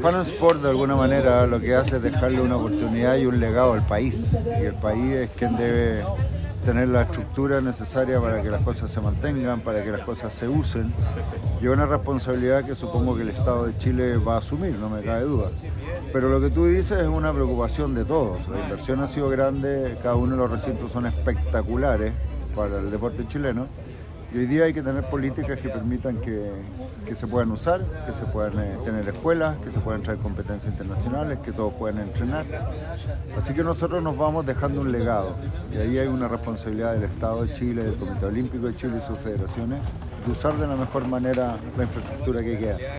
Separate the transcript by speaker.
Speaker 1: Pan Sport de alguna manera lo que hace es dejarle una oportunidad y un legado al país. Y el país es quien debe tener la estructura necesaria para que las cosas se mantengan, para que las cosas se usen. Y es una responsabilidad que supongo que el Estado de Chile va a asumir, no me cabe duda. Pero lo que tú dices es una preocupación de todos. La inversión ha sido grande, cada uno de los recintos son espectaculares para el deporte chileno. Y hoy día hay que tener políticas que permitan que se puedan usar, que se puedan tener escuelas, que se puedan traer competencias internacionales, que todos puedan entrenar. Así que nosotros nos vamos dejando un legado. Y ahí hay una responsabilidad del Estado de Chile, del Comité Olímpico de Chile y sus federaciones, de usar de la mejor manera la infraestructura que queda.